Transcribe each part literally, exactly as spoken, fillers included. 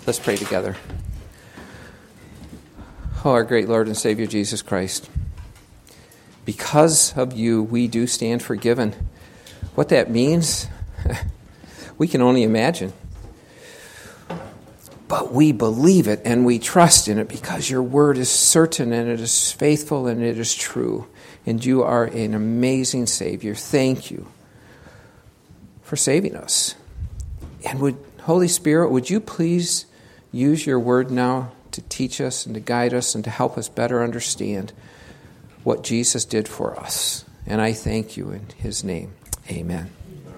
Let's pray together. Oh, our great Lord and Savior, Jesus Christ. Because of you, we do stand forgiven. What that means, we can only imagine. But we believe it and we trust in it because your word is certain and it is faithful and it is true. And you are an amazing Savior. Thank you for saving us. And would Holy Spirit, would you please use your word now to teach us and to guide us and to help us better understand what Jesus did for us. And I thank you in his name. Amen.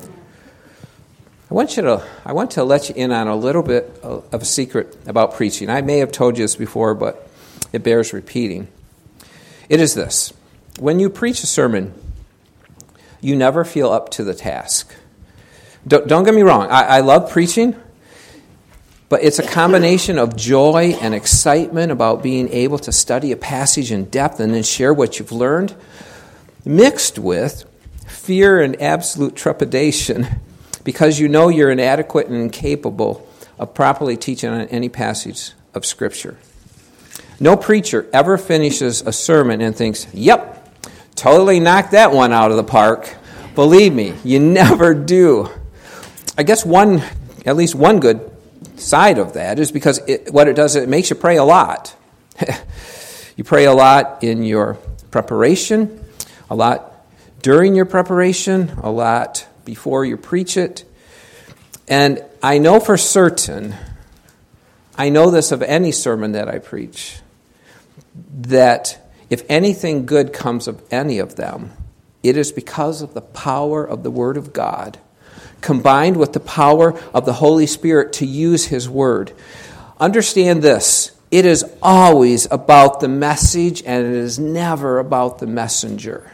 I want you to I want to let you in on a little bit of a secret about preaching. I may have told you this before, but it bears repeating. It is this. When you preach a sermon, you never feel up to the task. Don't, don't get me wrong. I, I love preaching. But it's a combination of joy and excitement about being able to study a passage in depth and then share what you've learned, mixed with fear and absolute trepidation because you know you're inadequate and incapable of properly teaching on any passage of Scripture. No preacher ever finishes a sermon and thinks, yep, totally knocked that one out of the park. Believe me, you never do. I guess one, at least one good side of that is because it, what it does, it makes you pray a lot. You pray a lot in your preparation, a lot during your preparation, a lot before you preach it. And I know for certain, I know this of any sermon that I preach, that if anything good comes of any of them, it is because of the power of the Word of God combined with the power of the Holy Spirit to use His Word. Understand this. It is always about the message and it is never about the messenger.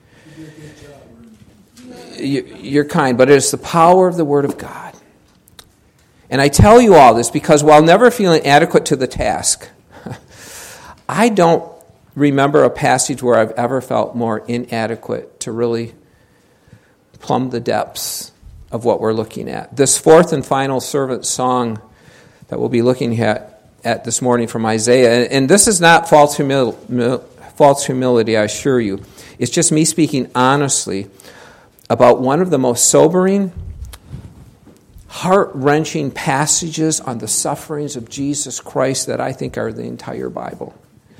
You're kind, but it is the power of the Word of God. And I tell you all this because while never feeling adequate to the task, I don't remember a passage where I've ever felt more inadequate to really plumb the depths of what we're looking at. This fourth and final servant song that we'll be looking at, at this morning from Isaiah, and this is not false, humil- false humility, I assure you. It's just me speaking honestly about one of the most sobering, heart-wrenching passages on the sufferings of Jesus Christ that I think are the entire Bible.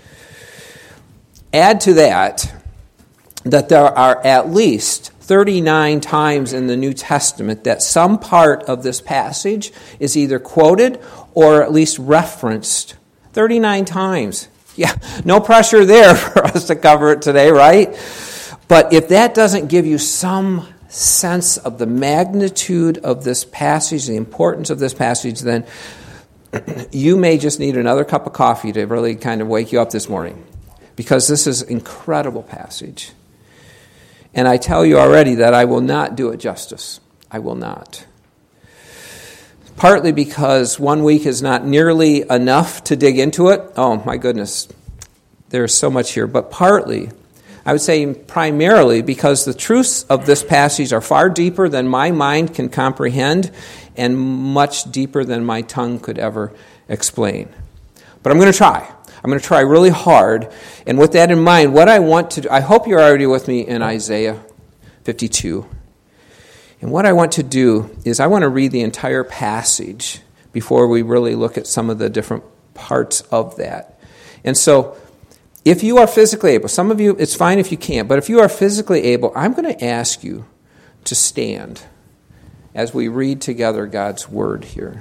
Add to that that there are at least thirty-nine times in the New Testament that some part of this passage is either quoted or at least referenced. thirty-nine times. Yeah, no pressure there for us to cover it today, right? But if that doesn't give you some sense of the magnitude of this passage, the importance of this passage, then you may just need another cup of coffee to really kind of wake you up this morning. Because this is an incredible passage. And I tell you already that I will not do it justice. I will not. Partly because one week is not nearly enough to dig into it. Oh, my goodness. There's so much here. But partly, I would say primarily because the truths of this passage are far deeper than my mind can comprehend and much deeper than my tongue could ever explain. But I'm going to try. I'm going to try really hard. And with that in mind, what I want to do, I hope you're already with me in Isaiah fifty-two. And what I want to do is I want to read the entire passage before we really look at some of the different parts of that. And so if you are physically able, some of you, it's fine if you can't, but if you are physically able, I'm going to ask you to stand as we read together God's word here.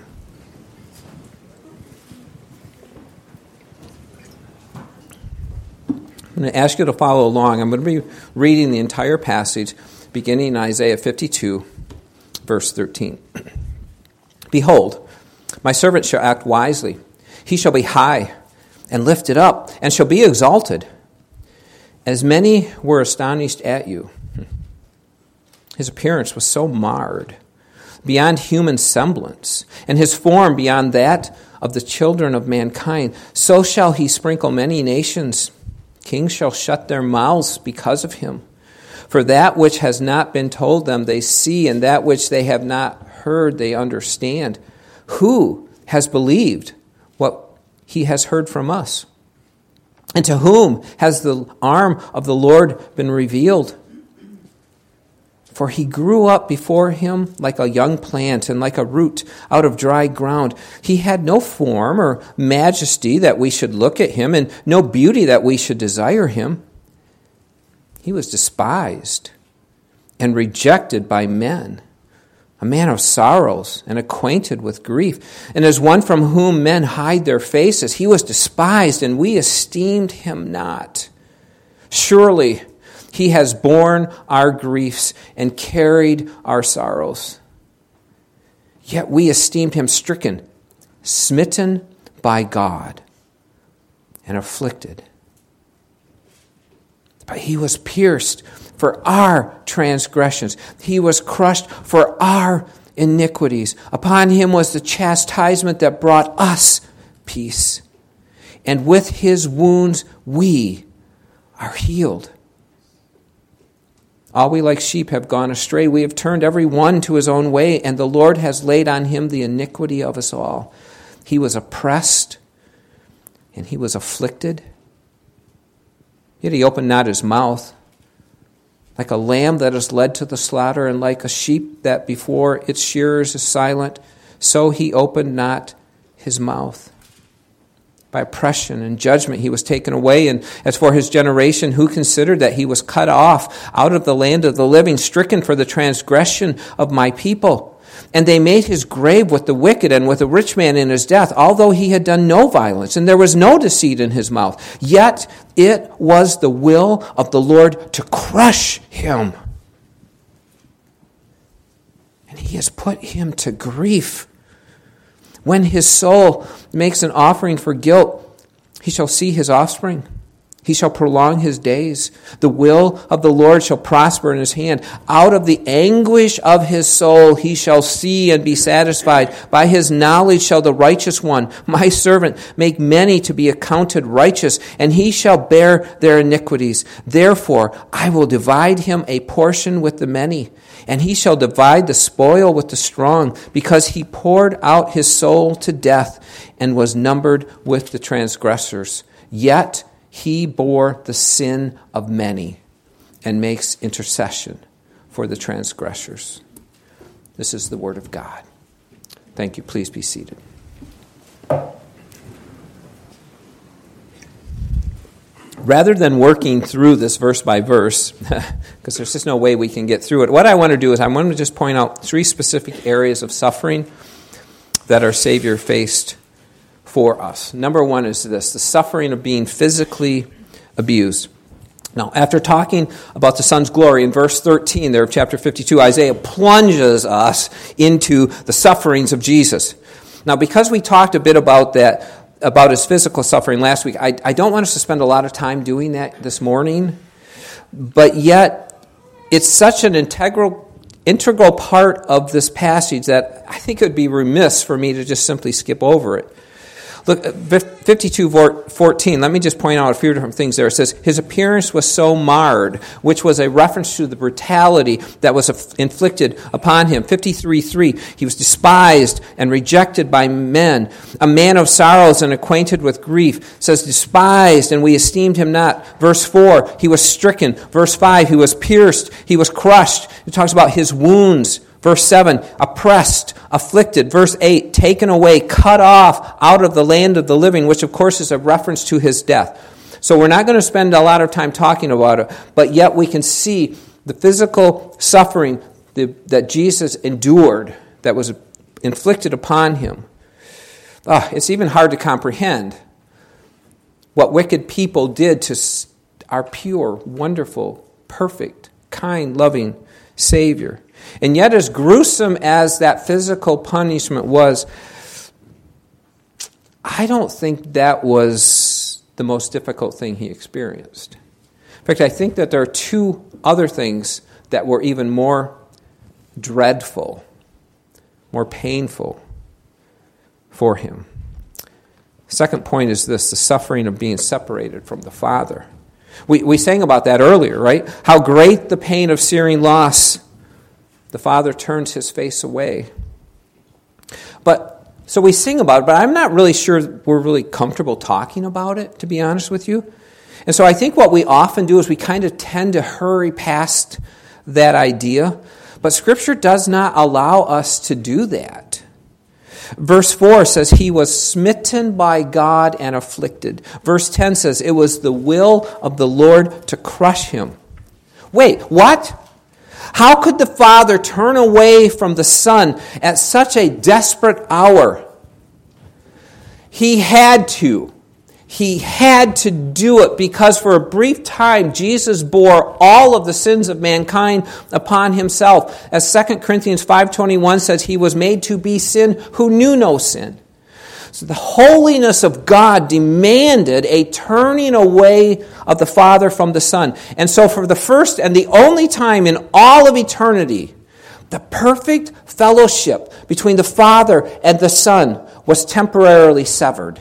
I'm going to ask you to follow along. I'm going to be reading the entire passage, beginning in Isaiah fifty-two, verse thirteen. Behold, my servant shall act wisely. He shall be high and lifted up, and shall be exalted. As many were astonished at you. His appearance was so marred, beyond human semblance, and his form beyond that of the children of mankind. So shall he sprinkle many nations. Kings shall shut their mouths because of him. For that which has not been told them they see, and that which they have not heard they understand. Who has believed what he has heard from us? And to whom has the arm of the Lord been revealed? For he grew up before him like a young plant and like a root out of dry ground. He had no form or majesty that we should look at him, and no beauty that we should desire him. He was despised and rejected by men, a man of sorrows and acquainted with grief. And as one from whom men hide their faces, he was despised, and we esteemed him not. Surely he has borne our griefs and carried our sorrows. Yet we esteemed him stricken, smitten by God, and afflicted. But he was pierced for our transgressions. He was crushed for our iniquities. Upon him was the chastisement that brought us peace. And with his wounds we are healed. All we like sheep have gone astray. We have turned every one to his own way, and the Lord has laid on him the iniquity of us all. He was oppressed, and he was afflicted. Yet he opened not his mouth. Like a lamb that is led to the slaughter, and like a sheep that before its shearers is silent, so he opened not his mouth. By oppression and judgment he was taken away. And as for his generation, who considered that he was cut off out of the land of the living, stricken for the transgression of my people? And they made his grave with the wicked and with a rich man in his death, although he had done no violence, and there was no deceit in his mouth. Yet it was the will of the Lord to crush him. And he has put him to grief. When his soul makes an offering for guilt, he shall see his offspring. He shall prolong his days. The will of the Lord shall prosper in his hand. Out of the anguish of his soul he shall see and be satisfied. By his knowledge shall the righteous one, my servant, make many to be accounted righteous, and he shall bear their iniquities. Therefore I will divide him a portion with the many, and he shall divide the spoil with the strong, because he poured out his soul to death and was numbered with the transgressors. Yet he bore the sin of many and makes intercession for the transgressors. This is the word of God. Thank you. Please be seated. Rather than working through this verse by verse, because there's just no way we can get through it, what I want to do is I want to just point out three specific areas of suffering that our Savior faced for us. Number one is this, the suffering of being physically abused. Now, after talking about the Son's glory in verse thirteen there of chapter fifty-two, Isaiah plunges us into the sufferings of Jesus. Now, because we talked a bit about that, about his physical suffering last week, I, I don't want us to spend a lot of time doing that this morning, but yet it's such an integral integral part of this passage that I think it would be remiss for me to just simply skip over it. Look, fifty-two fourteen, let me just point out a few different things there. It says, his appearance was so marred, which was a reference to the brutality that was inflicted upon him. fifty-three three, he was despised and rejected by men, a man of sorrows and acquainted with grief. It says, despised, and we esteemed him not. Verse four, he was stricken. Verse five, he was pierced, he was crushed. It talks about his wounds. Verse seven, oppressed, afflicted. Verse eight, taken away, cut off out of the land of the living, which of course is a reference to his death. So we're not going to spend a lot of time talking about it, but yet we can see the physical suffering that Jesus endured that was inflicted upon him. Oh, it's even hard to comprehend what wicked people did to our pure, wonderful, perfect, kind, loving Savior. And yet, as gruesome as that physical punishment was, I don't think that was the most difficult thing he experienced. In fact, I think that there are two other things that were even more dreadful, more painful for him. Second point is this, the suffering of being separated from the Father. We, we sang about that earlier, right? How great the pain of searing loss. The Father turns his face away. But So we sing about it, but I'm not really sure we're really comfortable talking about it, to be honest with you. And so I think what we often do is we kind of tend to hurry past that idea. But Scripture does not allow us to do that. Verse four says, he was smitten by God and afflicted. Verse ten says, it was the will of the Lord to crush him. Wait, what? How could the Father turn away from the Son at such a desperate hour? He had to. He had to do it because for a brief time, Jesus bore all of the sins of mankind upon himself. As Second Corinthians five twenty-one says, he was made to be sin who knew no sin. So the holiness of God demanded a turning away of the Father from the Son. And so for the first and the only time in all of eternity, the perfect fellowship between the Father and the Son was temporarily severed.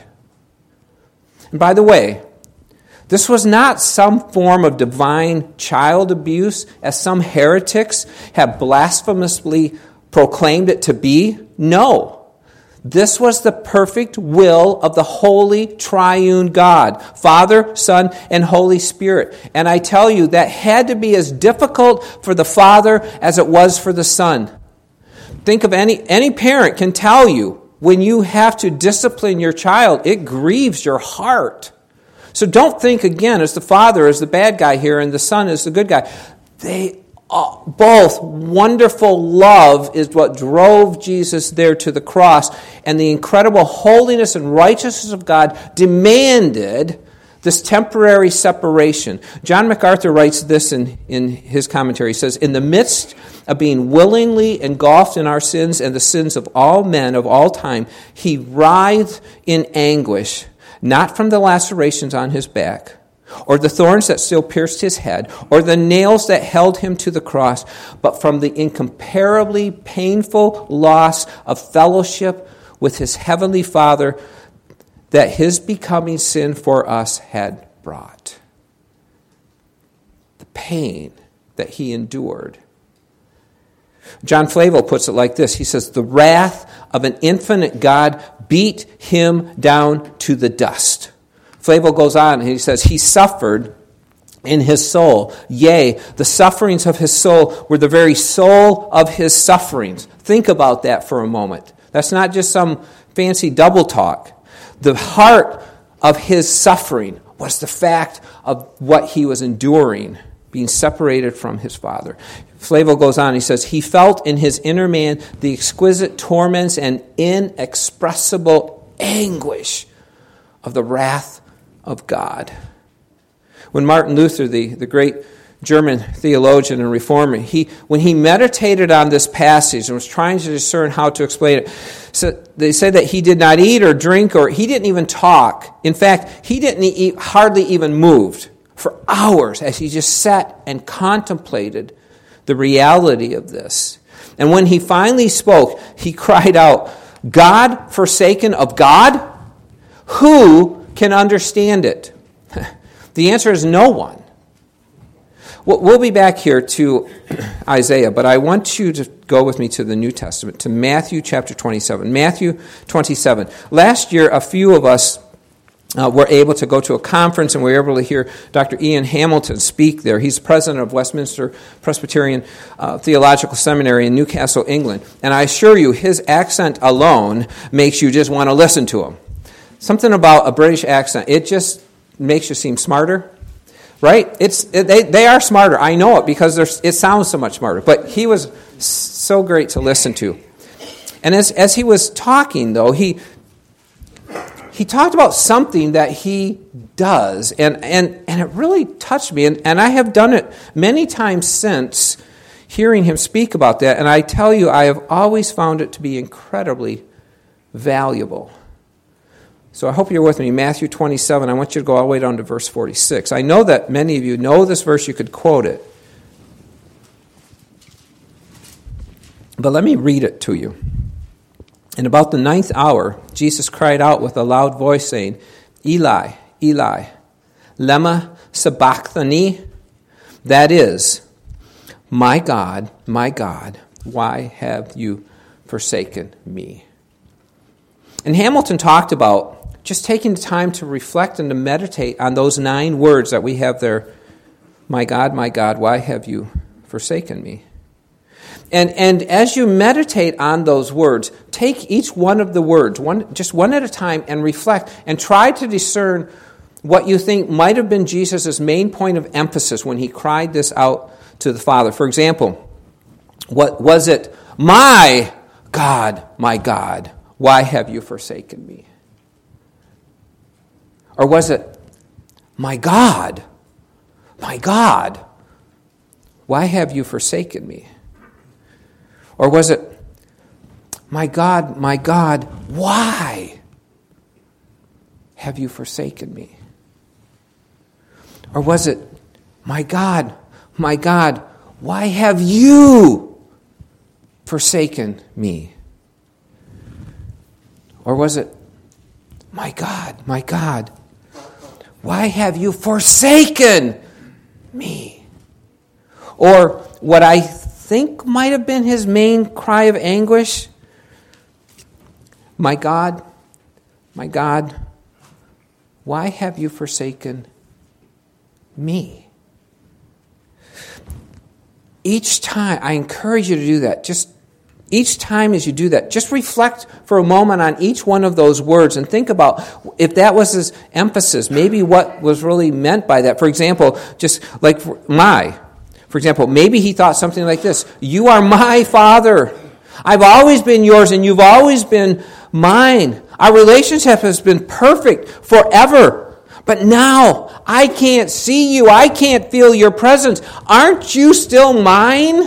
And by the way, this was not some form of divine child abuse, as some heretics have blasphemously proclaimed it to be. No. This was the perfect will of the holy triune God, Father, Son, and Holy Spirit. And I tell you, that had to be as difficult for the Father as it was for the Son. Think of any, any parent can tell you, when you have to discipline your child, it grieves your heart. So don't think again as the Father is the bad guy here and the Son is the good guy. They uh, both wonderful love is what drove Jesus there to the cross, and the incredible holiness and righteousness of God demanded this temporary separation. John MacArthur writes this in, in his commentary. He says, in the midst of being willingly engulfed in our sins and the sins of all men of all time, he writhed in anguish, not from the lacerations on his back, or the thorns that still pierced his head, or the nails that held him to the cross, but from the incomparably painful loss of fellowship with his heavenly Father that his becoming sin for us had brought. The pain that he endured. John Flavel puts it like this. He says, the wrath of an infinite God beat him down to the dust. Flavel goes on and he says, he suffered in his soul. Yea, the sufferings of his soul were the very soul of his sufferings. Think about that for a moment. That's not just some fancy double talk. The heart of his suffering was the fact of what he was enduring, being separated from his Father. Flavel goes on, he says, he felt in his inner man the exquisite torments and inexpressible anguish of the wrath of God. When Martin Luther, the, the great German theologian and reformer, he when he meditated on this passage and was trying to discern how to explain it, so they say that he did not eat or drink, or he didn't even talk. In fact, he didn't eat, hardly even moved for hours as he just sat and contemplated the reality of this. And when he finally spoke, he cried out, God forsaken of God? Who can understand it? The answer is no one. We'll be back here to Isaiah, but I want you to go with me to the New Testament, to Matthew chapter twenty-seven. Matthew twenty-seven. Last year, a few of us uh, were able to go to a conference, and we were able to hear Doctor Ian Hamilton speak there. He's president of Westminster Presbyterian uh, Theological Seminary in Newcastle, England. And I assure you, his accent alone makes you just want to listen to him. Something about a British accent, it just makes you seem smarter. Right? It's it, they they are smarter. I know it because it sounds so much smarter. But he was so great to listen to. And as as he was talking, though, he he talked about something that he does, and and, and it really touched me. And, and I have done it many times since hearing him speak about that. And I tell you, I have always found it to be incredibly valuable. So I hope you're with me. Matthew twenty-seven, I want you to go all the way down to verse forty-six. I know that many of you know this verse, you could quote it. But let me read it to you. In about the ninth hour, Jesus cried out with a loud voice, saying, Eli, Eli, lema sabachthani? That is, my God, my God, why have you forsaken me? And Hamilton talked about just taking the time to reflect and to meditate on those nine words that we have there. My God, my God, why have you forsaken me? And and as you meditate on those words, take each one of the words, one just one at a time, and reflect and try to discern what you think might have been Jesus' main point of emphasis when he cried this out to the Father. For example, what was it? My God, my God, why have you forsaken me? Or was it, my God, my God, why have you forsaken me? Or was it, my God, my God, why have you forsaken me? Or was it, my God, my God, why have you forsaken me? Or was it, my God, my God, why have you forsaken me? Or what I think might have been his main cry of anguish, my God, my God, why have you forsaken me? Each time, I encourage you to do that. Just each time as you do that, just reflect for a moment on each one of those words and think about if that was his emphasis, maybe what was really meant by that. For example, just like my, for example, maybe he thought something like this: you are my Father. I've always been yours and you've always been mine. Our relationship has been perfect forever. But now I can't see you. I can't feel your presence. Aren't you still mine?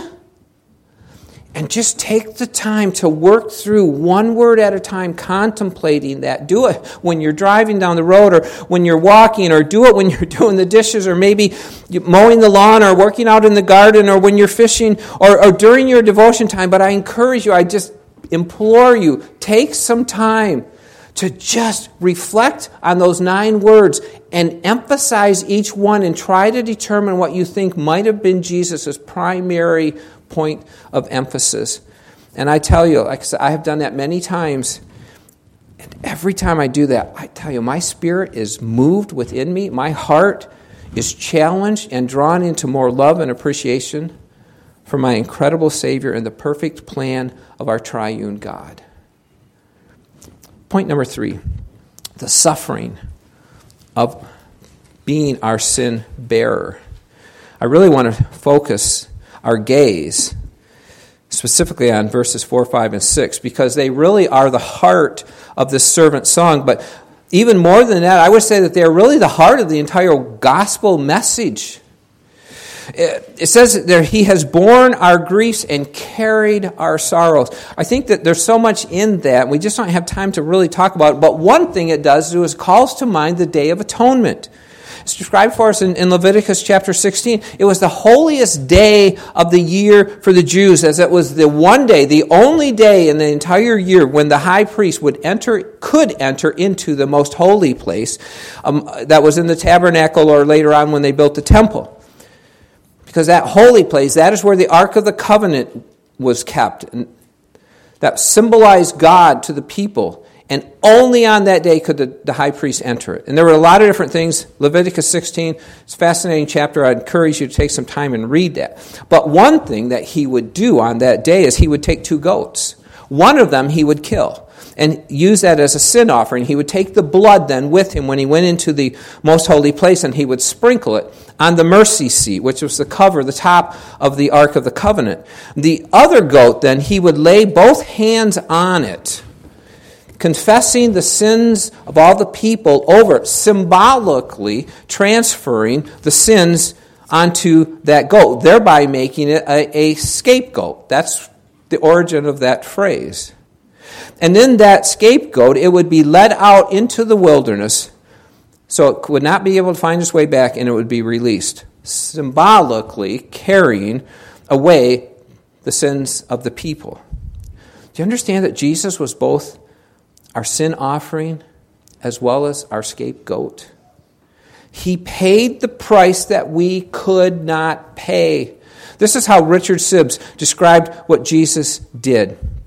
And just take the time to work through one word at a time, contemplating that. Do it when you're driving down the road or when you're walking, or do it when you're doing the dishes, or maybe mowing the lawn or working out in the garden, or when you're fishing, or, or during your devotion time. But I encourage you, I just implore you, take some time to just reflect on those nine words and emphasize each one and try to determine what you think might have been Jesus' primary point of emphasis. And I tell you, like I said, I have done that many times. And every time I do that, I tell you, my spirit is moved within me. My heart is challenged and drawn into more love and appreciation for my incredible Savior and the perfect plan of our triune God. Point number three, the suffering of being our sin bearer. I really want to focus our gaze specifically on verses four, five, and six, because they really are the heart of this servant song. But even more than that, I would say that they're really the heart of the entire gospel message. It says there, he has borne our griefs and carried our sorrows. I think that there's so much in that, we just don't have time to really talk about it. But one thing it does do is calls to mind the Day of Atonement. It's described for us in, in Leviticus chapter sixteen. It was the holiest day of the year for the Jews, as it was the one day, the only day in the entire year when the high priest would enter, could enter into the most holy place um, that was in the tabernacle, or later on when they built the temple. Because that holy place, that is where the Ark of the Covenant was kept. And that symbolized God to the people. And only on that day could the, the high priest enter it. And there were a lot of different things. Leviticus sixteen, it's a fascinating chapter. I encourage you to take some time and read that. But one thing that he would do on that day is he would take two goats. One of them he would kill and use that as a sin offering. He would take the blood then with him when he went into the most holy place, and he would sprinkle it on the mercy seat, which was the cover, the top of the Ark of the Covenant. The other goat then, he would lay both hands on it, confessing the sins of all the people over it, symbolically transferring the sins onto that goat, thereby making it a, a scapegoat. That's the origin of that phrase. And then that scapegoat, it would be led out into the wilderness, so it would not be able to find its way back, and it would be released, symbolically carrying away the sins of the people. Do you understand that Jesus was both our sin offering as well as our scapegoat? He paid the price that we could not pay. This is how Richard Sibbes described what Jesus did.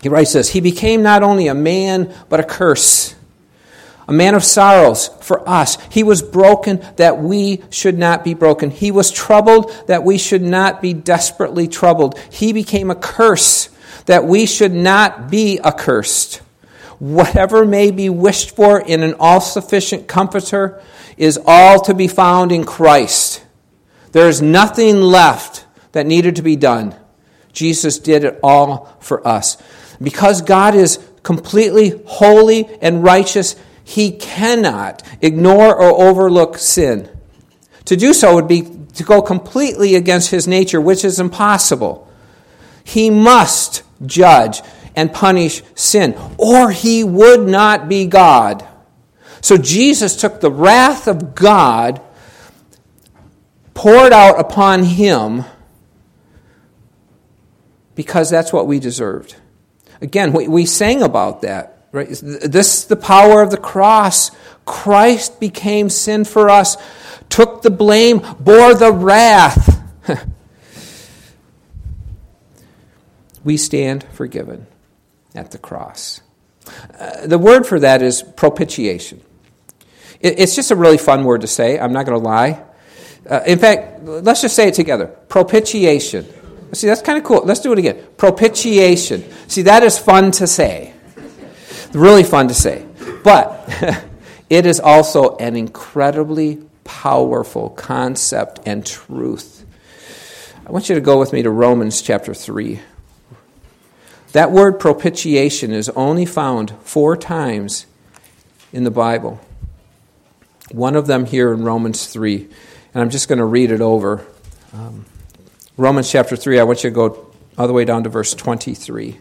He writes this, he became not only a man, but a curse, a man of sorrows for us. He was broken that we should not be broken. He was troubled that we should not be desperately troubled. He became a curse that we should not be accursed. Whatever may be wished for in an all-sufficient comforter is all to be found in Christ. There is nothing left that needed to be done. Jesus did it all for us. Because God is completely holy and righteous, he cannot ignore or overlook sin. To do so would be to go completely against his nature, which is impossible. He must judge and punish sin, or he would not be God. So Jesus took the wrath of God, poured out upon him, because that's what we deserved. Again, we, we sang about that. Right? This is the power of the cross. Christ became sin for us, took the blame, bore the wrath. We stand forgiven at the cross. Uh, the word for that is propitiation. It, it's just a really fun word to say. I'm not going to lie. Uh, in fact, let's just say it together. Propitiation. See, that's kind of cool. Let's do it again. Propitiation. See, that is fun to say. Really fun to say. But it is also an incredibly powerful concept and truth. I want you to go with me to Romans chapter three. That word propitiation is only found four times in the Bible. One of them here in Romans three. And I'm just going to read it over. Um, Romans chapter three, I want you to go all the way down to verse twenty-three.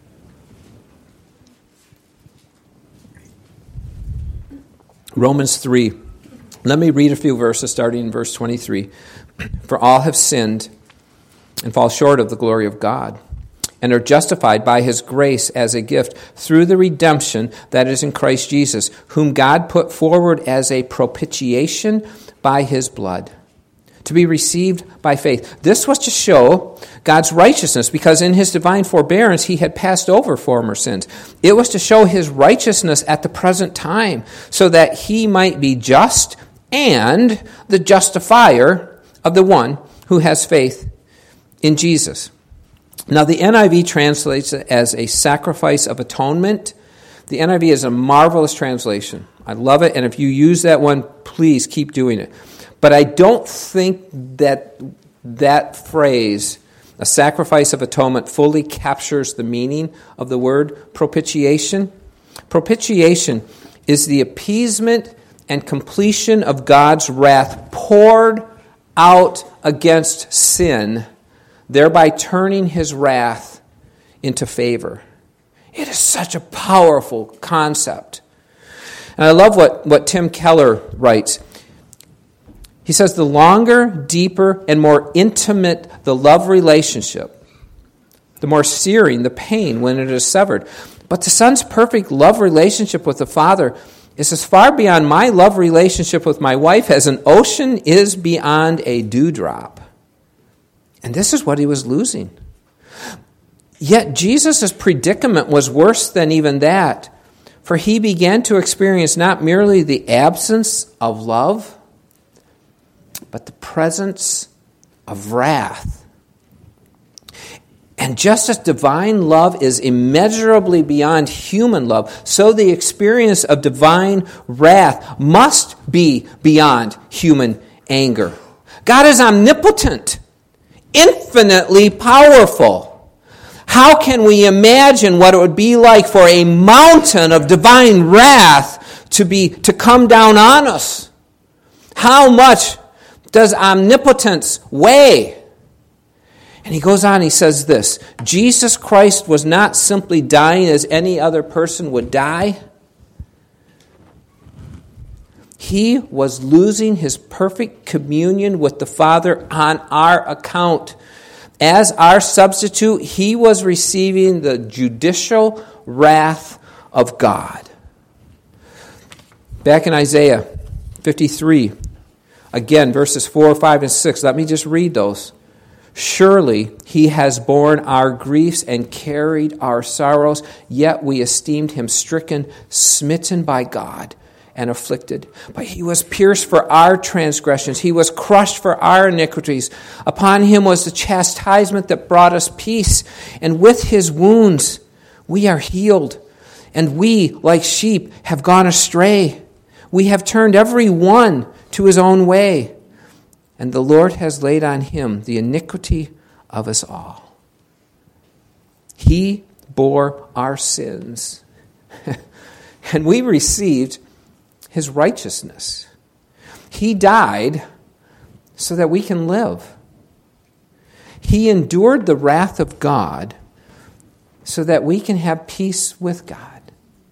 Romans three. Let me read a few verses starting in verse twenty-three. For all have sinned and fall short of the glory of God, and are justified by his grace as a gift through the redemption that is in Christ Jesus, whom God put forward as a propitiation by his blood, to be received by faith. This was to show God's righteousness, because in his divine forbearance he had passed over former sins. It was to show his righteousness at the present time, so that he might be just and the justifier of the one who has faith in Jesus. Now the N I V translates it as a sacrifice of atonement. The N I V is a marvelous translation. I love it, and if you use that one, please keep doing it. But I don't think that that phrase, a sacrifice of atonement, fully captures the meaning of the word propitiation. Propitiation is the appeasement and completion of God's wrath poured out against sin, thereby turning his wrath into favor. It is such a powerful concept. And I love what, what Tim Keller writes. He says, the longer, deeper, and more intimate the love relationship, the more searing the pain when it is severed. But the Son's perfect love relationship with the Father is as far beyond my love relationship with my wife as an ocean is beyond a dewdrop. And this is what he was losing. Yet Jesus' predicament was worse than even that, for he began to experience not merely the absence of love, but the presence of wrath. And just as divine love is immeasurably beyond human love, so the experience of divine wrath must be beyond human anger. God is omnipotent, infinitely powerful. How can we imagine what it would be like for a mountain of divine wrath to be to come down on us? How much does omnipotence weigh? And he goes on, he says this, Jesus Christ was not simply dying as any other person would die. He was losing his perfect communion with the Father on our account. As our substitute, he was receiving the judicial wrath of God. Back in Isaiah fifty-three, again, verses four, five, and six. Let me just read those. Surely he has borne our griefs and carried our sorrows, yet we esteemed him stricken, smitten by God, and afflicted. But he was pierced for our transgressions. He was crushed for our iniquities. Upon him was the chastisement that brought us peace, and with his wounds we are healed. And we, like sheep, have gone astray. We have turned every one to his own way. And the Lord has laid on him the iniquity of us all. He bore our sins, and we received his righteousness. He died so that we can live. He endured the wrath of God so that we can have peace with God.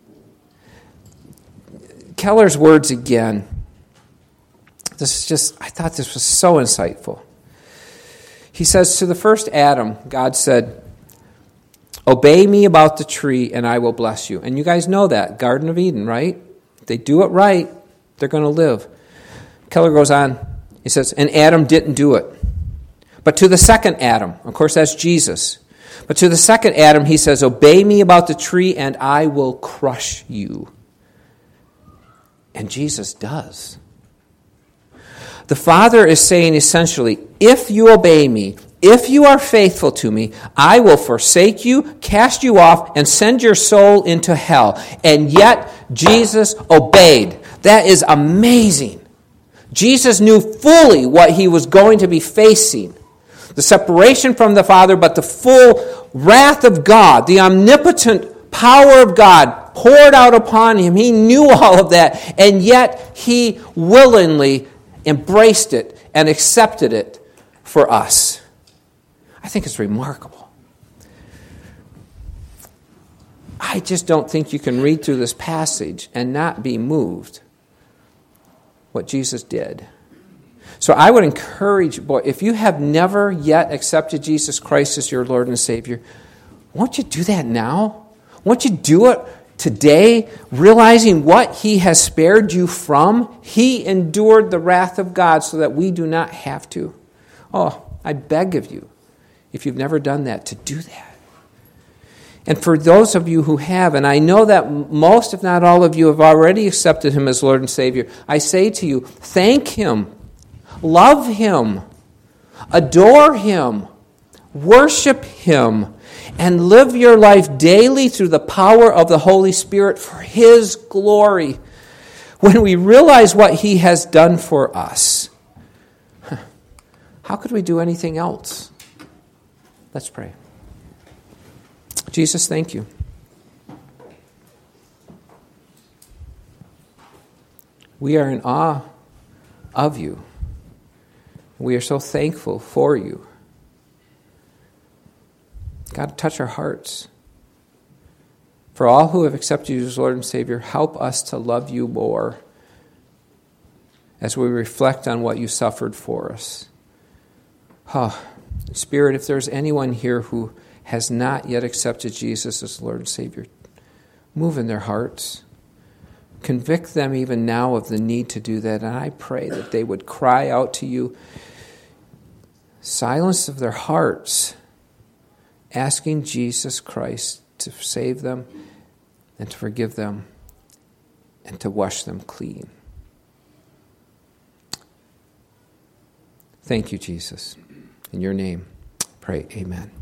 Keller's words again. This is just, I thought this was so insightful. He says, to the first Adam, God said, obey me about the tree and I will bless you. And you guys know that, Garden of Eden, right? If they do it right, they're going to live. Keller goes on, he says, and Adam didn't do it. But to the second Adam, of course that's Jesus. But to the second Adam, he says, obey me about the tree and I will crush you. And Jesus does. The Father is saying essentially, if you obey me, if you are faithful to me, I will forsake you, cast you off, and send your soul into hell. And yet, Jesus obeyed. That is amazing. Jesus knew fully what he was going to be facing. The separation from the Father, but the full wrath of God, the omnipotent power of God poured out upon him. He knew all of that, and yet he willingly embraced it and accepted it for us. I think it's remarkable. I just don't think you can read through this passage and not be moved what Jesus did. So I would encourage, boy, if you have never yet accepted Jesus Christ as your Lord and Savior, won't you do that now? Won't you do it today, realizing what he has spared you from? He endured the wrath of God so that we do not have to. Oh, I beg of you, if you've never done that, to do that. And for those of you who have, and I know that most, if not all of you, have already accepted him as Lord and Savior, I say to you, thank him, love him, adore him, worship him, and live your life daily through the power of the Holy Spirit for his glory. When we realize what he has done for us, how could we do anything else? Let's pray. Jesus, thank you. We are in awe of you. We are so thankful for you. God, touch our hearts. For all who have accepted you as Lord and Savior, help us to love you more as we reflect on what you suffered for us. Oh, Spirit, if there's anyone here who has not yet accepted Jesus as Lord and Savior, move in their hearts. Convict them even now of the need to do that. And I pray that they would cry out to you, silence of their hearts, asking Jesus Christ to save them and to forgive them and to wash them clean. Thank you, Jesus. In your name, pray, amen.